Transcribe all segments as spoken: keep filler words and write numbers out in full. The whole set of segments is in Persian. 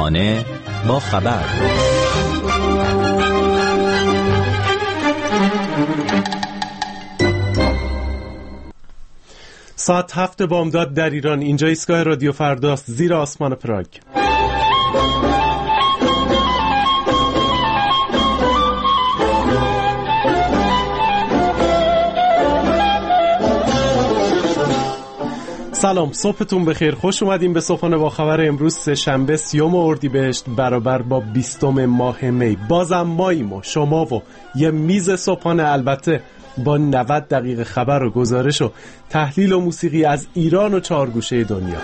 صبحانه با خبر. ساعت هفت بامداد در ایران. اینجا ایستگاه رادیو فرداست، زیر آسمان پراگ. سلام، صبحتون بخیر. خوش اومدیم به صبحانه با خبر امروز سه شنبه سیوم اردیبهشت برابر با بیستم ماه می. بازم ماییم و شما و یه میز صبحانه، البته با نود دقیقه خبر و گزارش و تحلیل و موسیقی از ایران و چهار گوشه دنیا.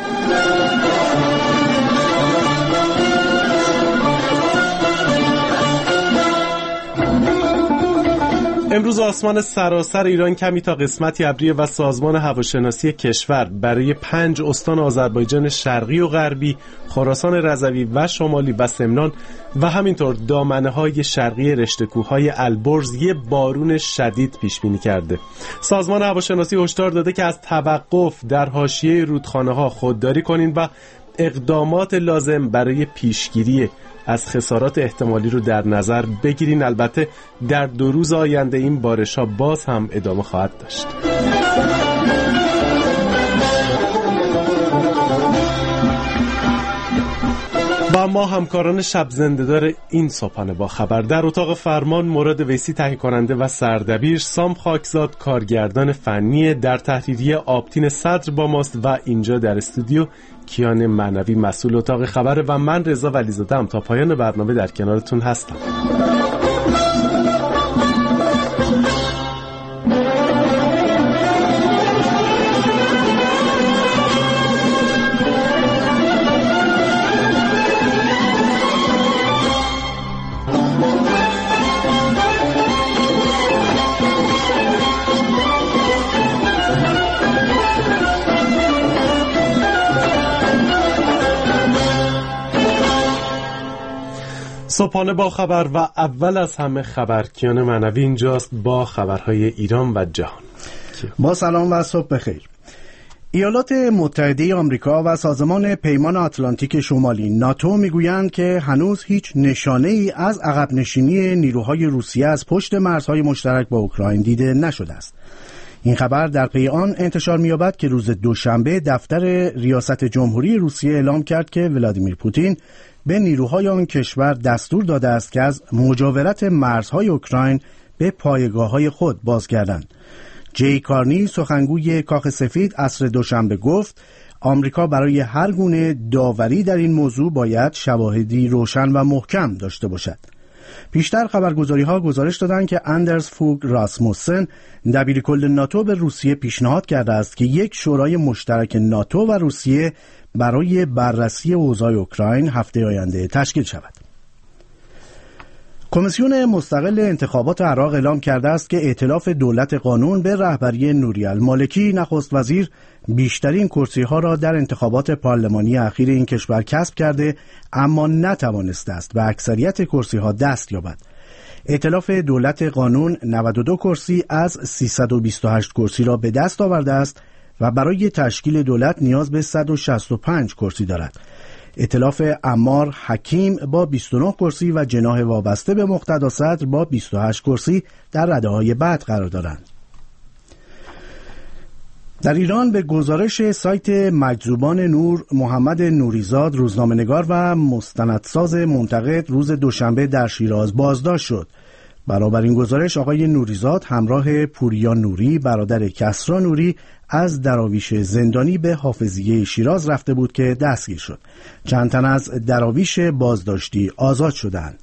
امروز آسمان سراسر ایران کمی تا قسمتی ابری و سازمان هواشناسی کشور برای پنج استان آذربایجان شرقی و غربی، خراسان رضوی و شمالی و سمنان و همینطور دامنه‌های شرقی رشته کوههای البرز یه بارون شدید پیش بینی کرده. سازمان هواشناسی هشدار داده که از توقف در حاشیه رودخانه‌ها خودداری کنین و اقدامات لازم برای پیشگیری از خسارات احتمالی رو در نظر بگیرین. البته در دو روز آینده این بارش‌ها باز هم ادامه خواهد داشت. و ما همکاران شب زنده‌دار این صبحانه با خبر در اتاق فرمان مراد ویسی تهیه کننده و سردبیر، سام خاکزاد کارگردان فنی، در تحریریه آبتین صدر با ماست و اینجا در استودیو کیان معنوی مسئول اتاق خبر و من رضا ولیزاده هم تا پایان برنامه در کنارتون هستم. صبحانه با خبر و اول از همه خبر. کیان معنوی اینجاست با خبرهای ایران و جهان. با سلام و صبح بخیر. ایالات متحده آمریکا و سازمان پیمان آتلانتیک شمالی ناتو میگویند که هنوز هیچ نشانه ای از عقب نشینی نیروهای روسیه از پشت مرزهای مشترک با اوکراین دیده نشده است. این خبر در پی آن انتشار می‌یابد که روز دوشنبه دفتر ریاست جمهوری روسیه اعلام کرد که ولادیمیر پوتین به نیروهای آن کشور دستور داده است که از مجاورت مرزهای اوکراین به پایگاه‌های خود بازگردند. جی کارنی سخنگوی کاخ سفید عصر دوشنبه گفت آمریکا برای هر گونه داوری در این موضوع باید شواهدی روشن و محکم داشته باشد. پیشتر خبرگزاری‌ها گزارش دادند که اندرز فوگ راسموسن دبیرکل ناتو به روسیه پیشنهاد کرده است که یک شورای مشترک ناتو و روسیه برای بررسی اوضاع اوکراین هفته آینده تشکیل شود. کمیسیون مستقل انتخابات عراق اعلام کرده است که ائتلاف دولت قانون به رهبری نوری المالکی نخست وزیر بیشترین کرسی‌ها را در انتخابات پارلمانی اخیر این کشور کسب کرده، اما نتوانسته است به اکثریت کرسی‌ها دست یابد. ائتلاف دولت قانون نود و دو کرسی از سیصد و بیست و هشت کرسی را به دست آورده است و برای تشکیل دولت نیاز به صد و شصت و پنج کرسی دارد. ائتلاف عمار حکیم با بیست و نه کرسی و جناح وابسته به مقتدا صدر با بیست و هشت کرسی در رده‌های بعد قرار دارند. در ایران به گزارش سایت مجذوبان نور، محمد نوریزاد روزنامه‌نگار و مستندساز منتقد روز دوشنبه در شیراز بازداشت شد. برابر این گزارش آقای نوریزاد همراه پوریا نوری برادر کسرا نوری از دراویش زندانی به حافظیه شیراز رفته بود که دستگیر شد. چند تن از دراویش بازداشتی آزاد شدند.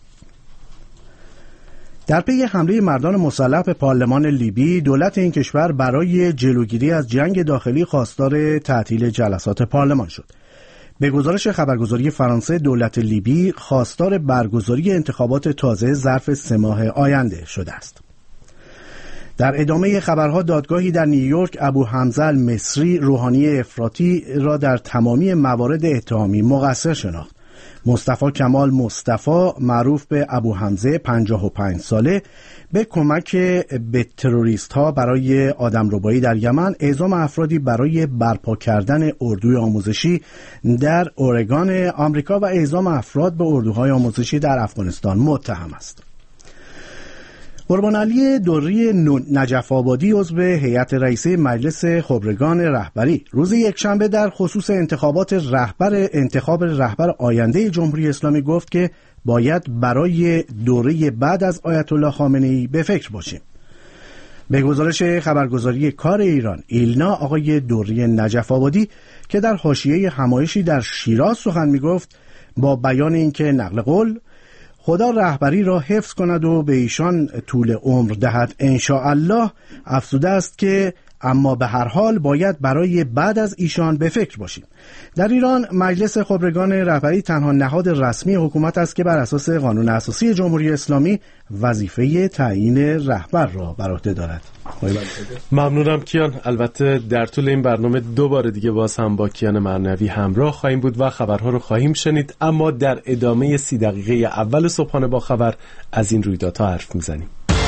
در پی حمله مردان مسلح به پارلمان لیبی، دولت این کشور برای جلوگیری از جنگ داخلی خواستار تعطیل جلسات پارلمان شد. به گزارش خبرگزاری فرانسه، دولت لیبی خواستار برگزاری انتخابات تازه ظرف سه ماه آینده شده است. در ادامه خبرها، دادگاهی در نیویورک ابو حمزه المصری روحانی افراطی را در تمامی موارد اتهامی مقصر شناخت. مصطفی کمال مصطفی معروف به ابو حمزه پنجاه و پنج ساله به کمک به تروریست ها برای آدمربایی در یمن اعزام افرادی برای برپا کردن اردوی آموزشی در اورگان آمریکا و اعزام افراد به اردوهای آموزشی در افغانستان متهم است. قربان علی دوری نجف آبادی عضو هیئت رئیسه مجلس خبرگان رهبری روز یکشنبه در خصوص انتخابات رهبر انتخاب رهبر آینده جمهوری اسلامی گفت که باید برای دوره بعد از آیت الله خامنه‌ای به فکر باشیم. به گزارش خبرگزاری کار ایران ایلنا، آقای دوری نجف آبادی که در حاشیه همایشی در شیراز سخن میگفت با بیان اینکه نقل قول خدا رهبری را حفظ کند و به ایشان طول عمر دهد انشاءالله، افزوده است که اما به هر حال باید برای بعد از ایشان به فکر باشیم. در ایران مجلس خبرگان رهبری تنها نهاد رسمی حکومت است که بر اساس قانون اساسی جمهوری اسلامی وظیفه تعیین رهبر را بر عهده دارد. ممنونم کیان. البته در طول این برنامه دو بار دیگه باز هم با کیان معنوی همراه خواهیم بود و خبرها رو خواهیم شنید، اما در ادامه سی دقیقه اول صبحانه با خبر از این رویدادها حرف میزنیم.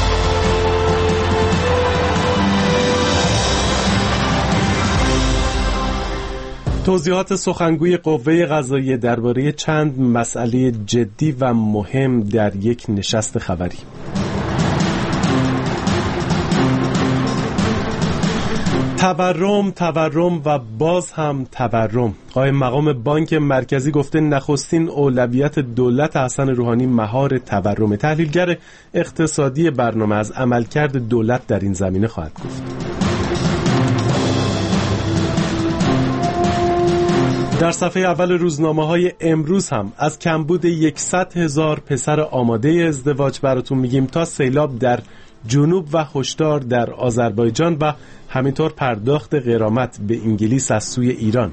توضیحات سخنگوی قوه قضاییه درباره چند مسئله جدی و مهم در یک نشست خبری. تورم تورم و باز هم تورم. قائم مقام بانک مرکزی گفته نخستین اولویت دولت حسن روحانی مهار تورم. تحلیلگر اقتصادی برنامه از عملکرد دولت در این زمینه خواهد گفت. در صفحه اول روزنامه‌های امروز هم از کمبود صد هزار پسر آماده ازدواج براتون میگیم تا سیلاب در جنوب و هشدار در آذربایجان و همینطور پرداخت غرامت به انگلیس از سوی ایران.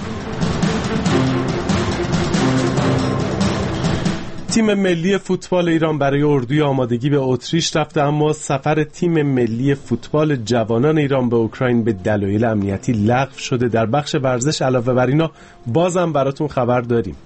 تیم ملی فوتبال ایران برای اردوی آمادگی به اتریش رفته، اما سفر تیم ملی فوتبال جوانان ایران به اوکراین به دلایل امنیتی لغو شده. در بخش ورزش علاوه بر اینا بازم براتون خبر داریم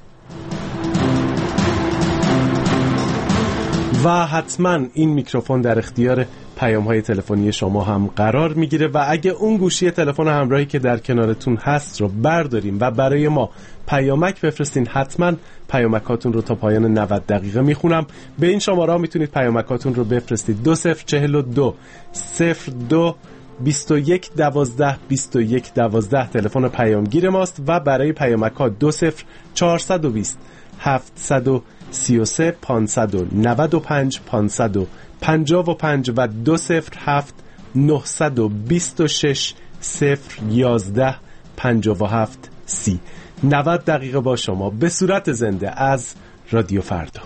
و حتما این میکروفون در اختیار پیام‌های تلفنی شما هم قرار میگیره و اگه اون گوشی تلفن همراهی که در کنارتون هست رو برداریم و برای ما پیامک بفرستین، حتما پیامکاتون رو تا پایان نود دقیقه میخونم. به این شماره ها میتونید پیامکاتون رو بفرستید: دو صفر چهل و دو صفر دو بیست و یک دوازده بیست و یک دوازده تلفن پیامگیر ماست و برای پیامک دو صفر چهارصد و بیست هفتصد و سی و سه پانصد و نود و پنج پانصد و پنجاه و پنج و دو صفر هفت نهصد و بیست و شش صفر یازده پنجاه و هفت سی. نود دقیقه با شما به صورت زنده از رادیو فردا.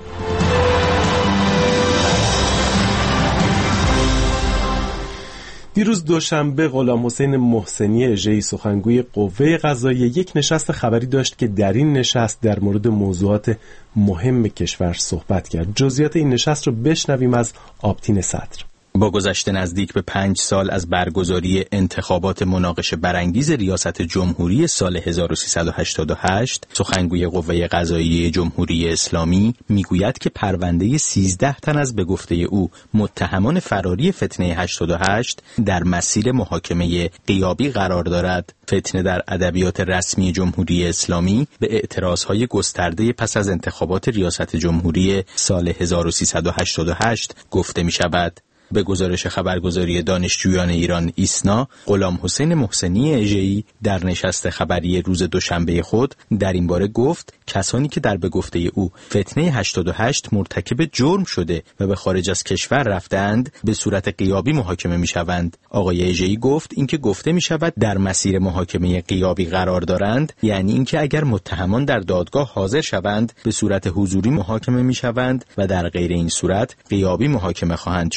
دیروز دوشنبه غلام حسین محسنی اژه‌ای سخنگوی قوه قضاییه یک نشست خبری داشت که در این نشست در مورد موضوعات مهم کشور صحبت کرد. جزئیات این نشست رو بشنویم از آبتین صدر. با گذشت نزدیک به پنج سال از برگزاری انتخابات مناقشه برانگیز ریاست جمهوری سال هزار و سیصد و هشتاد و هشت، سخنگوی قوه قضاییه جمهوری اسلامی میگوید که پرونده سیزده تن از به گفته او متهمان فراری فتنه هشتاد و هشت در مسیر محاکمه غیابی قرار دارد. فتنه در ادبیات رسمی جمهوری اسلامی به اعتراضهای گسترده پس از انتخابات ریاست جمهوری سال هزار و سیصد و هشتاد و هشت گفته می شود. به گزارش خبرگزاری دانشجویان ایران ایسنا، غلام حسین محسنی اژه‌ای در نشست خبری روز دوشنبه خود در این باره گفت کسانی که در به گفته او فتنه هشتاد و هشت مرتکب جرم شده و به خارج از کشور رفتند به صورت غیابی محاکمه می‌شوند. آقای اژه‌ای گفت اینکه گفته می‌شود در مسیر محاکمه غیابی قرار دارند یعنی اینکه اگر متهمان در دادگاه حاضر شوند به صورت حضوری محاکمه می‌شوند و در غیر این صورت غیابی محاکمه خواهند شد.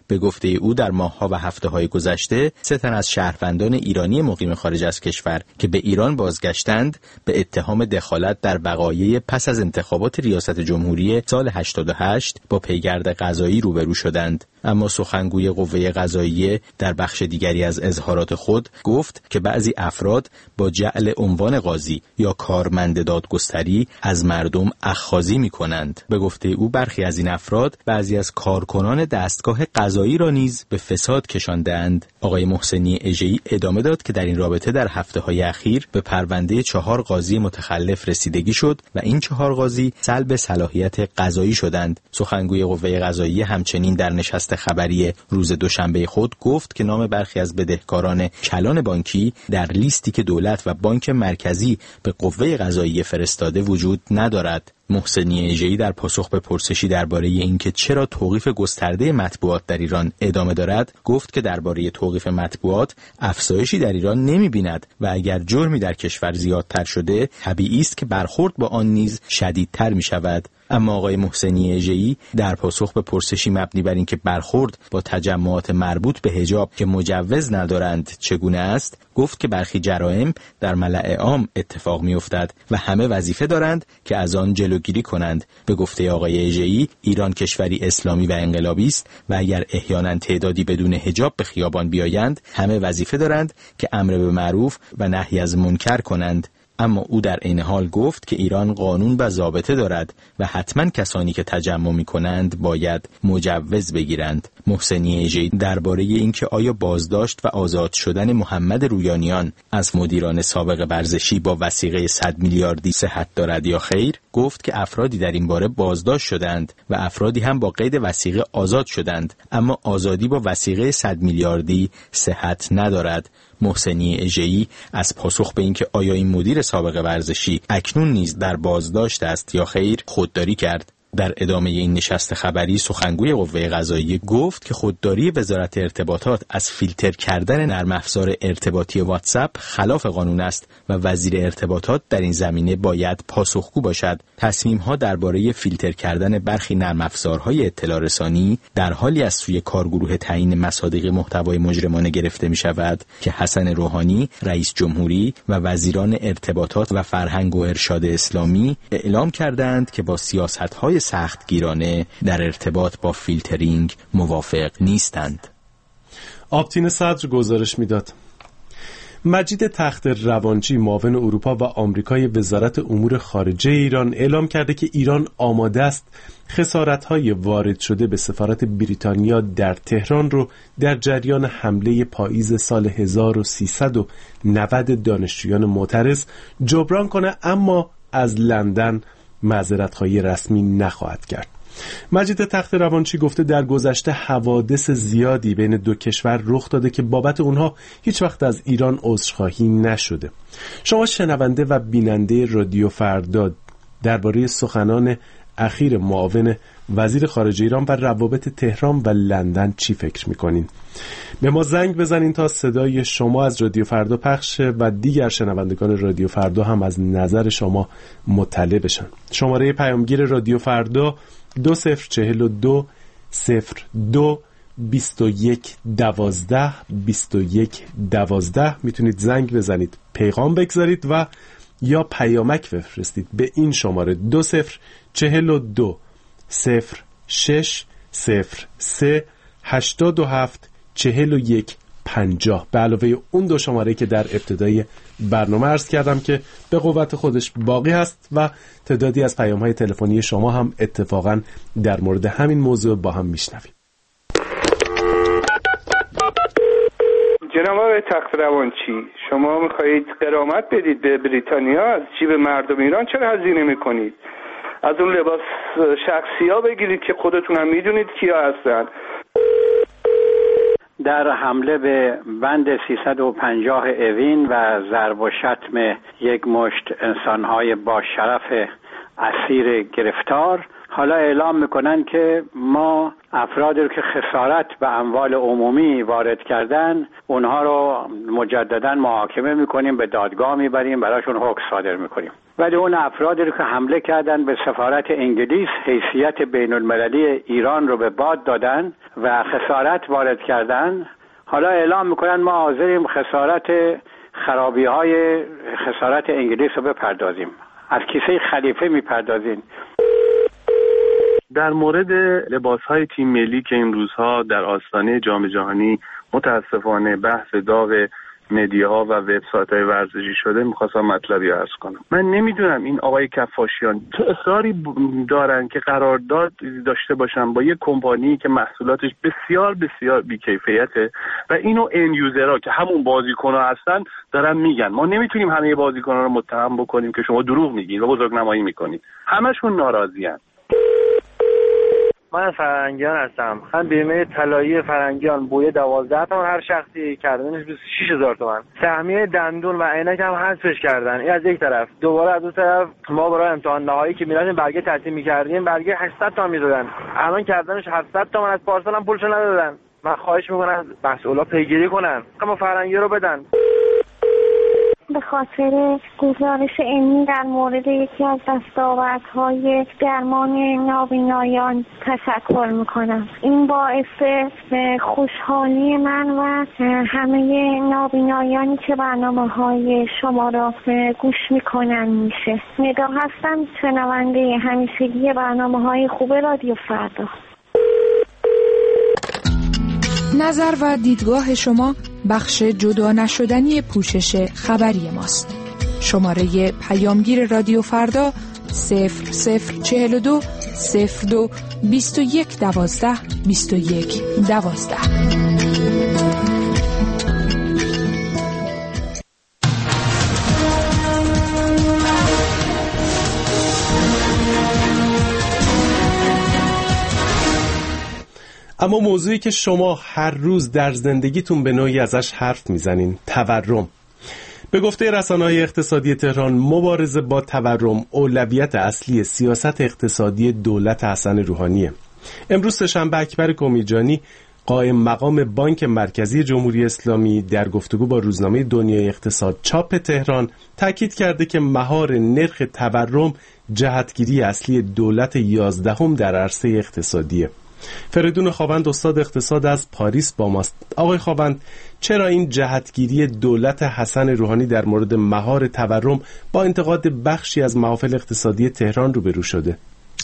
به گفته او در ماه‌ها و هفته‌های گذشته سه تن از شهروندان ایرانی مقیم خارج از کشور که به ایران بازگشتند به اتهام دخالت در وقایع پس از انتخابات ریاست جمهوری سال هشتاد و هشت با پیگرد قضایی روبرو شدند. اما سخنگوی قوه قضاییه در بخش دیگری از اظهارات خود گفت که بعضی افراد با جعل عنوان قاضی یا کارمند دادگستری از مردم اخاذی می‌کنند. به گفته او برخی از این افراد بعضی از کارکنان دستگاه قضایی را نیز به فساد کشاندند. آقای محسنی اژه‌ای ادامه داد که در این رابطه در هفته‌های اخیر به پرونده چهار قاضی متخلف رسیدگی شد و این چهار قاضی سلب صلاحیت قضایی شدند. سخنگوی قوه قضاییه همچنین در نشست خبری روز دوشنبه خود گفت که نام برخی از بدهکاران کلان بانکی در لیستی که دولت و بانک مرکزی به قوه قضاییه فرستاده وجود ندارد. محسنی اژه‌ای در پاسخ به پرسشی درباره اینکه چرا توقیف گسترده مطبوعات در ایران ادامه دارد، گفت که درباره توقیف مطبوعات افزایشی در ایران نمی‌بیند و اگر جرمی در کشور زیادتر شده، طبیعی است که برخورد با آن نیز شدیدتر می‌شود. اما آقای محسنی اژه‌ای در پاسخ به پرسشی مبنی بر اینکه برخورد با تجمعات مربوط به حجاب که مجوز ندارند چگونه است، گفت که برخی جرائم در ملأ عام اتفاق می‌افتد و همه وظیفه دارند که از آن جلوگیری کنند. به گفته آقای اژه‌ای، ایران کشوری اسلامی و انقلابی است و اگر احیانا تعدادی بدون حجاب به خیابان بیایند، همه وظیفه دارند که امر به معروف و نهی از منکر کنند. اما او در عین حال گفت که ایران قانون و ضابطه دارد و حتما کسانی که تجمع می‌کنند باید مجوز بگیرند. محسنی اژه‌ای درباره اینکه آیا بازداشت و آزاد شدن محمد رویانیان از مدیران سابق ورزشی با وثیقه صد میلیاردی صحت دارد یا خیر، گفت که افرادی در این باره بازداشت شدند و افرادی هم با قید وثیقه آزاد شدند، اما آزادی با وثیقه صد میلیاردی صحت ندارد. محسنی اژه‌ای از پاسخ به اینکه آیا این مدیر سابق ورزشی اکنون نیز در بازداشت است یا خیر خودداری کرد. در ادامه این نشست خبری سخنگوی قوه قضاییه گفت که خودداری وزارت ارتباطات از فیلتر کردن نرم افزار ارتباطی واتساپ خلاف قانون است و وزیر ارتباطات در این زمینه باید پاسخگو باشد. تصمیم‌ها درباره فیلتر کردن برخی نرم افزارهای اطلاع رسانی در حالی از سوی کارگروه تعیین مصادیق محتوای مجرمانه گرفته می‌شود که حسن روحانی رئیس جمهوری و وزیران ارتباطات و فرهنگ و ارشاد اسلامی اعلام کردند که با سیاست‌های سختگیرانه در ارتباط با فیلترینگ موافق نیستند. آبتین صدر گزارش میداد. مجید تخت روانچی معاون اروپا و آمریکای وزارت امور خارجه ایران اعلام کرده که ایران آماده است خسارت‌های وارد شده به سفارت بریتانیا در تهران رو در جریان حمله پاییز سال هزار و سیصد و نود دانشجویان معترض جبران کنه، اما از لندن معذرت‌خواهی رسمی نخواهد کرد. مجید تخت روانچی گفته در گذشته حوادث زیادی بین دو کشور رخ داده که بابت اونها هیچ وقت از ایران عذرخواهی نشده. شما شنونده و بیننده رادیو فردا درباره سخنان اخیر معاون وزیر خارجه ایران و روابط تهران و لندن چی فکر میکنین؟ به ما زنگ بزنین تا صدای شما از رادیو فردا پخش و دیگر شنوندگان رادیو فردا هم از نظر شما مطلع بشن. شماره پیامگیر رادیو فردا دو صفر چهل و دو صفر دو بیست و یک دوازده بیست و یک دوازده. میتونید زنگ بزنید، پیغام بگذارید و یا پیامک بفرستید به این شماره دو صفر چهل و دو صفر شش صفر سه هشتاد و هفت چهل و یک پنجاه، به علاوه اون دو شماره که در ابتدای برنامه عرض کردم که به قوت خودش باقی هست و تعدادی از پیام‌های تلفنی شما هم اتفاقاً در مورد همین موضوع با هم میشنویم. جناب آقای تخت روانچی، شما میخواهید غرامت بدید به بریتانیا، از جیب مردم ایران چرا هزینه میکنید؟ از اون لباس شخصی ها بگیرید که خودتون هم میدونید کیا هستن. در حمله به بند سیصد و پنجاه اوین و ضرب و شتم یک مشت انسانهای با شرف اسیر گرفتار حالا اعلام میکنن که ما افرادی رو که خسارت به اموال عمومی وارد کردن اونها رو مجددا محاکمه میکنیم، به دادگاه میبریم، براشون حکم صادر میکنیم. ولی اون افرادی رو که حمله کردن به سفارت انگلیس، حیثیت بین المللی ایران رو به باد دادن و خسارت وارد کردن، حالا اعلام میکنن ما حاضریم خسارت خرابی های خسارت انگلیس رو بپردازیم، از کیسه خلیفه میپردازیم. در مورد لباس‌های تیم ملی که این روزها در آستانه جام جهانی متاسفانه بحث داغ مدیاها و وبسایت‌های ورزشی شده، می‌خواستم مطلبی عرض کنم. من نمیدونم این آقای کفاشیان چه اصراری دارن که قرارداد داشته باشن با یک کمپانی که محصولاتش بسیار بسیار بی‌کیفیته و اینو ان یوزرها که همون بازیکن‌ها هستن دارن میگن. ما نمیتونیم همه بازیکن‌ها رو متهم بکنیم که شما دروغ میگین و بزرگنمایی میکنید. همشون ناراضی‌ان. من فرنگیان هستم. من بیمه طلایی فرنگیان بویه دوازده تومن هر شخصی کردنش بیست و شش هزار تومن. سهمیه دندون و عینک هم حذفش کردن. این از یک طرف. دوباره از اون طرف ما برای امتحان نهایی که میرفتیم برگه تعطیل می‌کردیم، برگه هشتصد تومن میدادن. الان کردنش هفتصد تومن، از پارسال هم پولشو ندادن. من خواهش میکنم مسئولا پیگیری کنن. اما فرنگی رو بدن. به خاطر گزارش علمی در مورد یکی از دستاوردهای درمان نابینایان تشکر میکنم. این باعث خوشحالی من و همه نابینایانی که برنامه‌های شما را گوش میکنن میشه. ندا هستم، شنونده همیشگی برنامه‌های خوب رادیو فردا. نظر و دیدگاه شما بخش جدا نشدنی پوشش خبری ماست. شماره پیامگیر رادیو فردا صفر صفر چهل و دو صفر دو بیست و یک دوازده بیست و یک دوازده. اما موضوعی که شما هر روز در زندگیتون به نوعی ازش حرف میزنین، تورم. به گفته رسانه‌های اقتصادی تهران، مبارزه با تورم اولویت اصلی سیاست اقتصادی دولت حسن روحانیه. امروز سه‌شنبه اکبر کمیرجانی، قائم مقام بانک مرکزی جمهوری اسلامی، در گفتگو با روزنامه دنیای اقتصاد چاپ تهران تاکید کرده که مهار نرخ تورم جهتگیری اصلی دولت یازدهم در عرصه اقتصادیه. فریدون خاوند، استاد اقتصاد از پاریس با ماست. آقای خاوند، چرا این جهتگیری دولت حسن روحانی در مورد مهار تورم با انتقاد بخشی از محافل اقتصادی تهران روبرو شده؟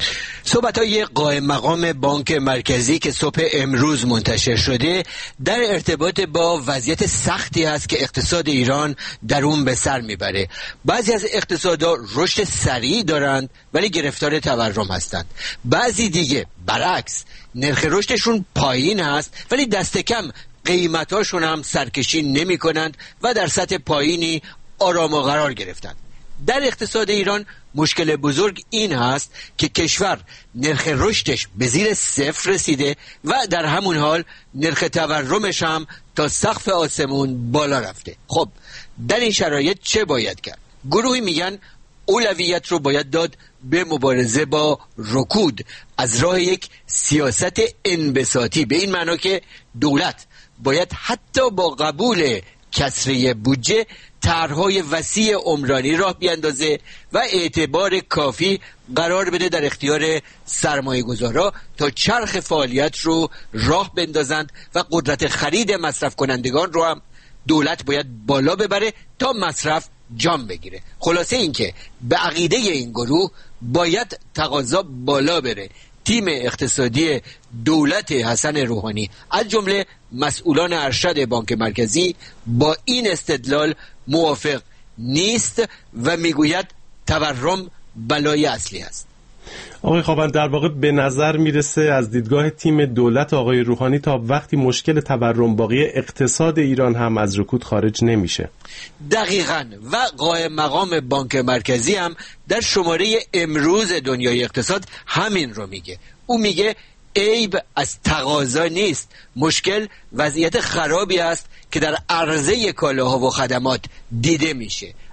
صحبت‌های قائم مقام بانک مرکزی که صبح امروز منتشر شده در ارتباط با وضعیت سختی است که اقتصاد ایران در اون به سر میبره. بعضی از اقتصادها رشد سریع دارند ولی گرفتار تورم هستند. بعضی دیگه برعکس نرخ رشدشون پایین هست ولی دست کم قیمتاشون هم سرکشی نمی کنند و در سطح پایینی آرام و قرار گرفتند. در اقتصاد ایران مشکل بزرگ این هست که کشور نرخ رشدش به زیر صفر رسیده و در همون حال نرخ تورمش هم تا سقف آسمون بالا رفته. خب در این شرایط چه باید کرد؟ گروهی میگن اولویت رو باید داد به مبارزه با رکود از راه یک سیاست انبساطی، به این معنا که دولت باید حتی با قبول کسری بودجه طرح‌های وسیع عمرانی راه بیاندازه و اعتبار کافی قرار بده در اختیار سرمایه‌گذارا تا چرخ فعالیت رو راه بندازند و قدرت خرید مصرف کنندگان رو هم دولت باید بالا ببره تا مصرف جام بگیره. خلاصه این که به عقیده این گروه باید تقاضا بالا بره. تیم اقتصادی دولت حسن روحانی از جمله مسئولان ارشد بانک مرکزی با این استدلال موافق نیست و میگوید تورم بلای اصلی است. آقای خاوند، در واقع به نظر میرسه از دیدگاه تیم دولت آقای روحانی تا وقتی مشکل تورم باقی، اقتصاد ایران هم از رکود خارج نمیشه. دقیقاً. و قائم مقام بانک مرکزی هم در شماره امروز دنیای اقتصاد همین رو میگه. او میگه عیب از تقاضا نیست، مشکل وضعیت خرابی است که در عرضه کالاها و خدمات دیده میشه.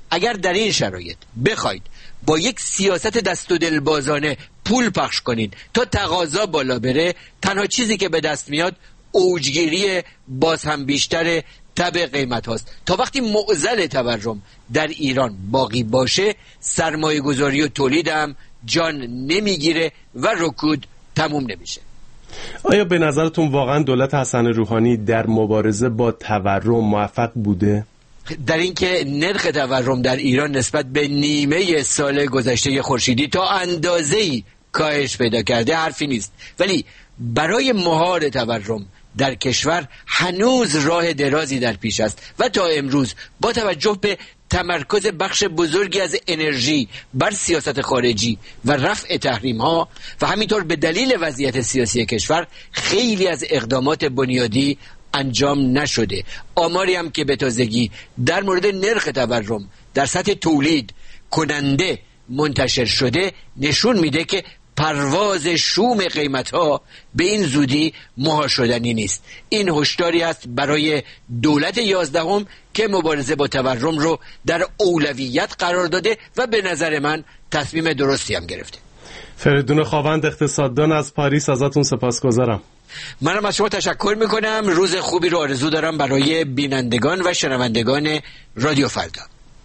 اگر در این شرایط بخواید با یک سیاست دست و دلبازانه پول پخش کنید تا تقاضا بالا بره، تنها چیزی که به دست میاد اوجگیری باز هم بیشتر تب قیمت هاست. تا وقتی معضل تورم در ایران باقی باشه، سرمایه گذاری و تولید هم جان نمیگیره و رکود تموم نمیشه. آیا به نظرتون واقعا دولت حسن روحانی در مبارزه با تورم موفق بوده؟ در اینکه نرخ تورم در ایران نسبت به نیمه سال گذشته خورشیدی تا اندازه‌ای کاهش پیدا کرده حرفی نیست، ولی برای مهار تورم در کشور هنوز راه درازی در پیش است و تا امروز با توجه به تمرکز بخش بزرگی از انرژی بر سیاست خارجی و رفع تحریم ها و همینطور به دلیل وضعیت سیاسی کشور خیلی از اقدامات بنیادی انجام نشده. آماری هم که به تازگی در مورد نرخ تورم در سطح تولید کننده منتشر شده نشون میده که پرواز شوم قیمت ها به این زودی مهار شدنی نیست. این هشداری است برای دولت یازدهم که مبارزه با تورم رو در اولویت قرار داده و به نظر من تصمیم درستی هم گرفته. فریدون خاوند، اقتصاددان از پاریس، ازتون سپاسگزارم. منم از شما تشکر میکنم. روز خوبی رو آرزو دارم برای بینندگان و شنوندگان رادیو فردا.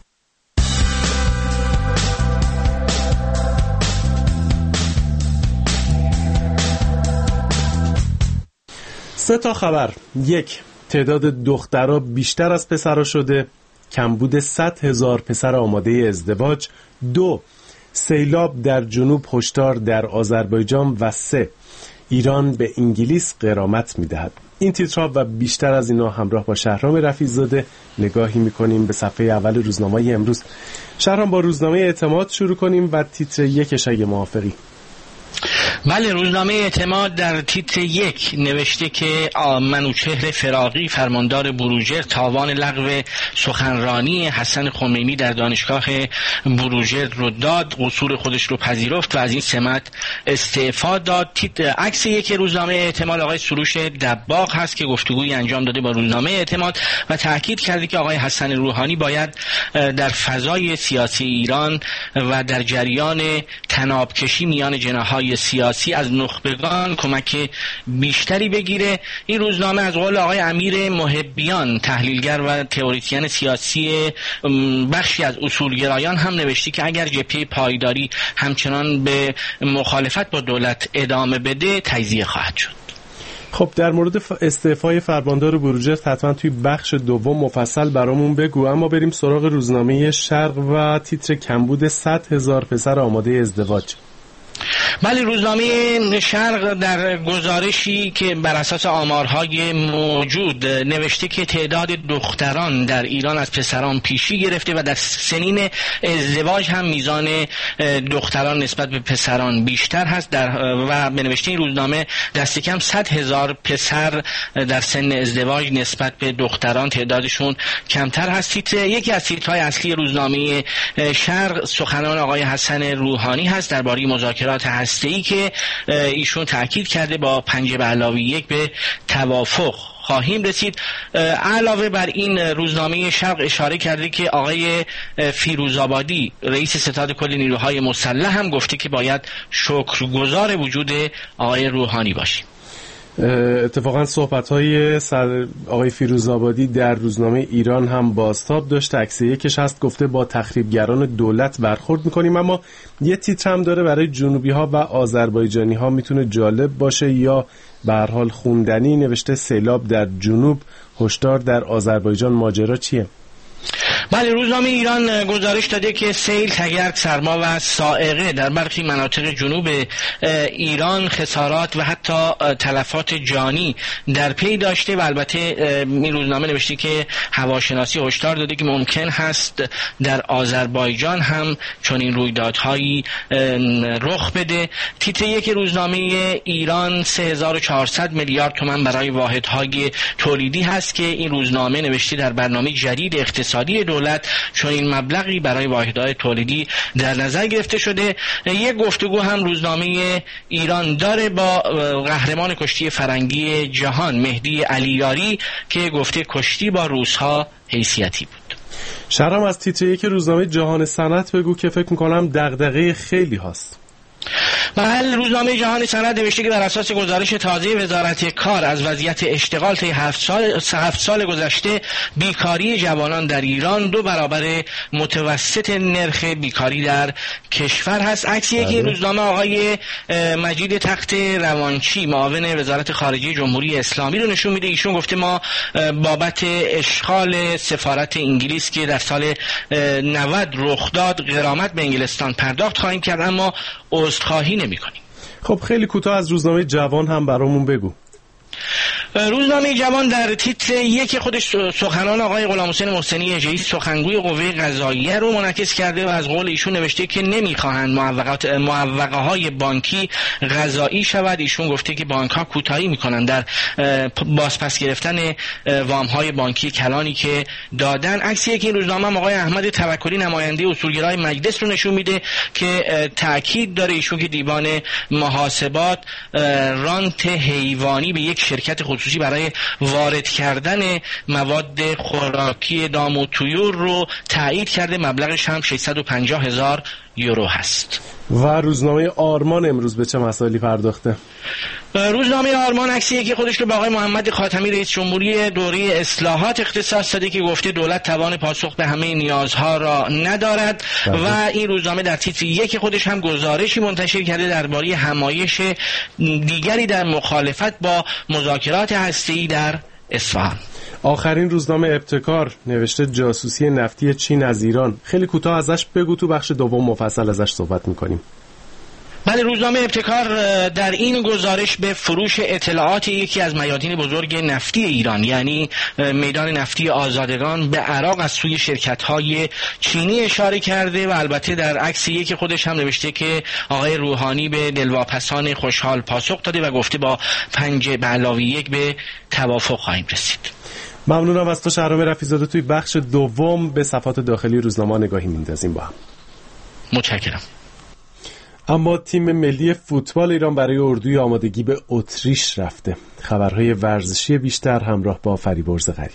سه تا خبر. یک، تعداد دخترها بیشتر از پسرها شده، کمبود صد هزار پسر آماده ازدواج. دو، سیلاب در جنوب هشدار در آذربایجان. و سه، ایران به انگلیس غرامت میدهد. این تیترها و بیشتر از اینا همراه با شهرام رفیع‌زاده نگاهی میکنیم به صفحه اول روزنامه امروز. شهرام، با روزنامه اعتماد شروع کنیم و تیتر یکش اگه موافقی. بله، روزنامه اعتماد در تیتر یک نوشته که منوچهر فراقی فرماندار بروجرد تاوان لغو سخنرانی حسن خمینی در دانشگاه بروجرد رو داد، قصور خودش رو پذیرفت و از این سمت استعفا داد. تیتر عکس یک روزنامه اعتماد آقای سروش دباغ هست که گفتگویی انجام داده با روزنامه اعتماد و تاکید کرده که آقای حسن روحانی باید در فضای سیاسی ایران و در جریان تنابکشی میان جناح‌های سیاسی از نخبگان کمک بیشتری بگیره. این روزنامه از قول آقای امیر محبیان، تحلیلگر و تئوریسین سیاسی بخشی از اصولگرایان، هم نوشته که اگر جبهه پایداری همچنان به مخالفت با دولت ادامه بده تجزیه خواهد شد. خب در مورد استعفای فرماندار بروجرد حتما توی بخش دوم مفصل برامون بگو، اما بریم سراغ روزنامه شرق و تیتر کمبود صد هزار پسر آماده ازدواج. بله، روزنامه شرق در گزارشی که بر اساس آمارهای موجود نوشته که تعداد دختران در ایران از پسران پیشی گرفته و در سنین ازدواج هم میزان دختران نسبت به پسران بیشتر هست در و به نوشته این روزنامه دست کم صد هزار پسر در سن ازدواج نسبت به دختران تعدادشون کمتر هست. تیتر یکی از تیترهای اصلی روزنامه شرق سخنان آقای حسن روحانی هست درباره مذاکرات هسته‌ای که ایشون تاکید کرده با پنجه به علاوه یک به توافق خواهیم رسید. علاوه بر این روزنامه شرق اشاره کرده که آقای فیروزآبادی رئیس ستاد کل نیروهای مسلح هم گفته که باید شکرگزار وجود آقای روحانی باشیم. اتفاقا صحبت‌های سر آقای فیروزآبادی در روزنامه ایران هم بازتاب داشت. عکس یکش هست گفته با تخریبگران دولت برخورد می‌کنیم، اما یه تیتر هم داره برای جنوبی‌ها و آذربایجانی‌ها، میتونه جالب باشه یا به هر حال خوندنی. نوشته سیلاب در جنوب هشدار در آذربایجان، ماجرا چیه؟ بله، روزنامه ایران گزارش داده که سیل، تگرگ، سرما و صاعقه در برخی مناطق جنوب ایران خسارات و حتی تلفات جانی در پی داشته و البته این روزنامه نوشته که هواشناسی هشدار داده که ممکن هست در آذربایجان هم چنین رویدادهایی رخ بده. تیتر یک روزنامه ایران سه هزار و چهارصد میلیارد تومان برای واحدهای تولیدی هست که این روزنامه نوشته در برنامه جدید اقتصادی دولت چنین مبلغی برای واحدهای تولیدی در نظر گرفته شده. یک گفتگو هم روزنامه ایران داره با قهرمان کشتی فرنگی جهان مهدی علیاری که گفته کشتی با روس‌ها حیثیتی بود. شهرام از تیتر یک روزنامه جهان صنعت بگو که فکر میکنم دغدغه خیلی هست. بله، روزنامه جهان صنعت نوشته که بر اساس گزارش تازه وزارت کار از وضعیت اشتغال طی هفت سال هفت سال گذشته، بیکاری جوانان در ایران دو برابر متوسط نرخ بیکاری در کشور هست. عکسی که روزنامه آقای مجید تخت روانچی معاون وزارت خارجه جمهوری اسلامی رو نشون میده. ایشون گفته ما بابت اشغال سفارت انگلیس که در سال نود رخ داد غرامت به انگلستان پرداخت خواهیم کرد، اما عذرخواهی نمی‌کنیم. خب خیلی کوتاه از روزنامه جوان هم برامون بگو. روزنامه جوان در تیتر یک خودش سخنان آقای غلامحسین محسنی اژه‌ای سخنگوی قوه قضاییه رو منعکس کرده و از قول ایشون نوشته که نمیخواهند معوقات معوقه های بانکی قضایی شود. ایشون گفته که بانک ها کوتاهی میکنن در بازپس گرفتن وام های بانکی کلانی که دادن. عکسی که این روزنامه آقای احمد توکلی نماینده اصولگرای مجلس رو نشون میده که تاکید داره ایشون که دیوان محاسبات رانت حیوانی به یک شرکت خصوصی برای وارد کردن مواد خوراکی دام و طیور رو تایید کرده، مبلغش هم ششصد و پنجاه هزار یورو هست. و روزنامه آرمان امروز به چه مسائلی پرداخته؟ روزنامه آرمان عکسیه که خودش رو به آقای محمد خاتمی رئیس جمهوری دوره اصلاحات اختصاص داده که گفته دولت توان پاسخ به همه نیازها را ندارد. بله. و این روزنامه در تیتر یک خودش هم گزارشی منتشر کرده درباره همایش دیگری در مخالفت با مذاکرات هسته‌ای در اصفهان. آخرین روزنامه ابتکار نوشته جاسوسی نفتی چین از ایران. خیلی کوتاه ازش بگو، تو بخش دوم مفصل ازش صحبت میکنیم. بله، روزنامه ابتکار در این گزارش به فروش اطلاعات یکی از میادین بزرگ نفتی ایران یعنی میدان نفتی آزادگان به عراق از سوی شرکت‌های چینی اشاره کرده و البته در عکس یکی خودش هم نوشته که آقای روحانی به دلواپسان خوشحال پاسخ داده و گفته با پنج به علاوه یک به توافق خواهیم رسید. ممنونم از تو شهرام رفیع‌زاده. توی بخش دوم به صفحات داخلی روزنامه نگاهی میندازیم با هم. متشکرم. اما تیم ملی فوتبال ایران برای اردوی آمادگی به اتریش رفته. خبرهای ورزشی بیشتر همراه با فریبرز غریب.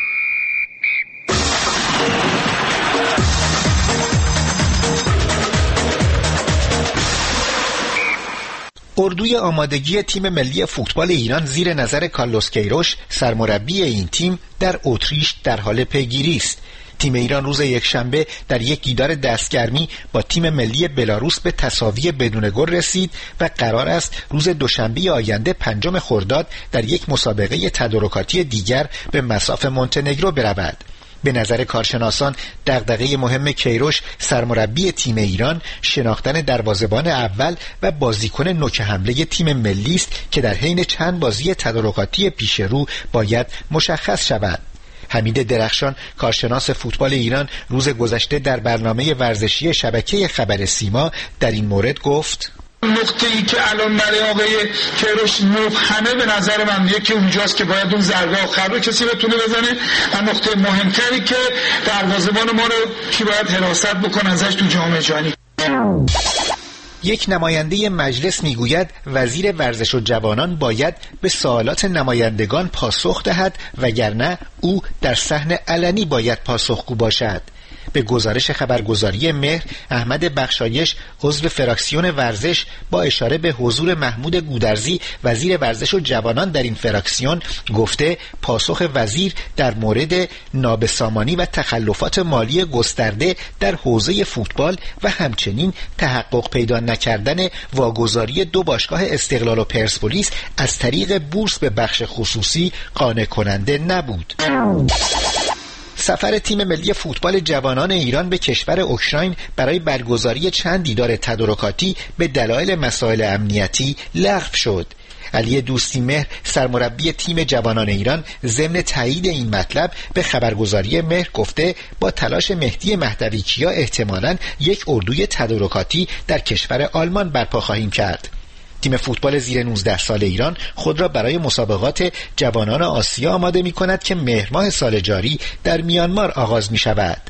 اردوی آمادگی تیم ملی فوتبال ایران زیر نظر کارلوس کیروش سرمربی این تیم در اتریش در حال پیگیری است. تیم ایران روز یکشنبه در یک دیدار دستگرمی با تیم ملی بلاروس به تساوی بدون گل رسید و قرار است روز دوشنبه آینده پنجم خرداد در یک مسابقه تدارکاتی دیگر به مصاف مونتنگرو برود. به نظر کارشناسان دغدغه مهم کیروش سرمربی تیم ایران شناختن دروازه‌بان اول و بازیکن نوک حمله تیم ملی است که در حین چند بازی تدارکاتی پیش رو باید مشخص شود. حمید درخشان کارشناس فوتبال ایران روز گذشته در برنامه ورزشی شبکه خبر سیما در این مورد گفت: نقطه‌ای که الان برای آقای کیروش مبهمه به نظر من یکی اونجاست که باید اون ضربه آخر رو کسی بتونه بزنه و نقطه مهمتری که دروازه‌بان ما رو کی باید حراست بکنه ازش تو جام جهانی. یک نماینده مجلس میگوید وزیر ورزش و جوانان باید به سوالات نمایندگان پاسخ دهد وگرنه او در صحن علنی باید پاسخگو باشد. به گزارش خبرگزاری مهر، احمد بخشایش عضو فراکسیون ورزش با اشاره به حضور محمود گودرزی وزیر ورزش و جوانان در این فراکسیون گفته پاسخ وزیر در مورد نابسامانی و تخلفات مالی گسترده در حوزه فوتبال و همچنین تحقق پیدا نکردن واگذاری دو باشگاه استقلال و پرسپولیس از طریق بورس به بخش خصوصی قانع کننده نبود. سفر تیم ملی فوتبال جوانان ایران به کشور اوکراین برای برگزاری چند دیدار تدارکاتی به دلایل مسائل امنیتی لغو شد. علی دوستی مهر سرمربی تیم جوانان ایران ضمن تایید این مطلب به خبرگزاری مهر گفته با تلاش مهدی مهدوی کیا احتمالاً یک اردوی تدارکاتی در کشور آلمان برپا خواهیم کرد. تیم فوتبال زیر نوزده سال ایران خود را برای مسابقات جوانان آسیا آماده می کند که مهر ماه سال جاری در میانمار آغاز می شود.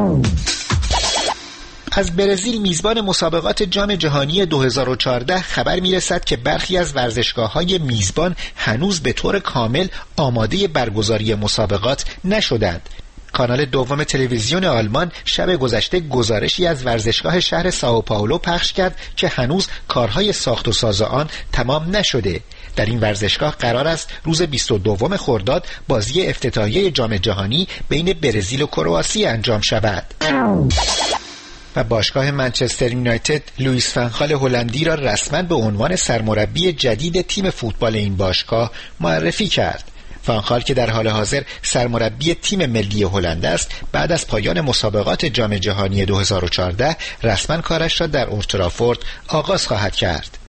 از برزیل میزبان مسابقات جام جهانی دو هزار و چهارده خبر می رسد که برخی از ورزشگاه‌های میزبان هنوز به طور کامل آماده برگزاری مسابقات نشدند. کانال دوم تلویزیون آلمان شب گذشته گزارشی از ورزشگاه شهر سائو پائولو پخش کرد که هنوز کارهای ساخت و ساز آن تمام نشده. در این ورزشگاه قرار است روز بیست و دوم خرداد بازی افتتاحیه جام جهانی بین برزیل و کرواسی انجام شود. و باشگاه منچستر یونایتد لوئیس فنخال هلندی را رسما به عنوان سرمربی جدید تیم فوتبال این باشگاه معرفی کرد. فانخال که در حال حاضر سرمربی تیم ملی هلند است، بعد از پایان مسابقات جام جهانی دو هزار و چهارده رسما کارش را در اولترافورد آغاز خواهد کرد.